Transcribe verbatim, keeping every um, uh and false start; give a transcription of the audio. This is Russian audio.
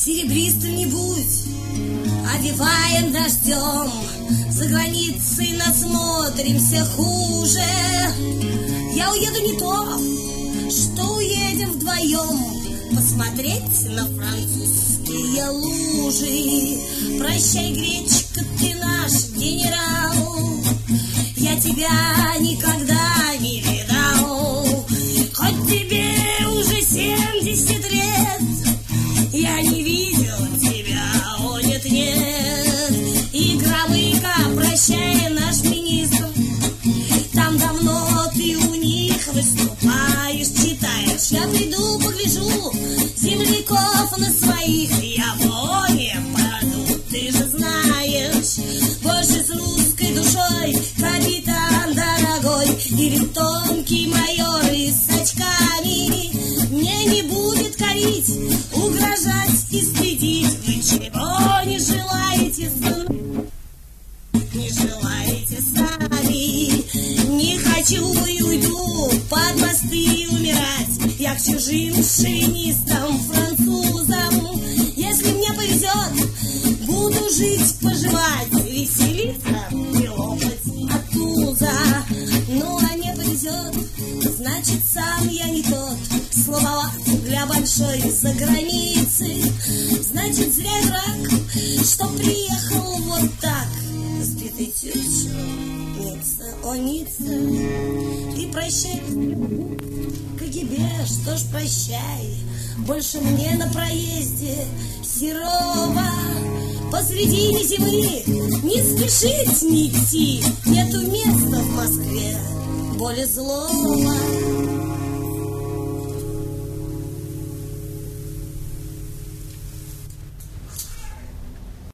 серебристым не будь, овиваем дождем, за границей насмотримся хуже. Я уеду не то, что уедем вдвоем посмотреть на французские лужи. Прощай, гречка, ты наш генерал, я тебя никогда не видал. Хоть тебе уже семьдесят лет, я не видел тебя, о нет, нет. И Громыко, прощай, наш министр, там давно ты у них выступаешь, читаешь. Я приду, погляжу, земляков на своих я в Оне паду, ты же знаешь. Больше с русской душой, капитан дорогой, или тонкий майор и с очками, мне не будет корить, угрожать и стыдить. Вы чего не желаете, сын? Не желаете сами? Не хочу и уйду под мосты умирать. Я к чужим шовинистам, французам, если мне повезет, буду жить, поживать, веселиться и лопать от туза. Ну, а не повезет, значит, сам я не тот. Слабоват для большой заграницы, значит, зря дурак, что приехал вот так. Сбитый тючу, Ницца, о, Ницца, и прощай, КГБ, что ж прощай, больше мне на проезде Серова посредине зимы не спешить не идти, нету места в Москве более злого.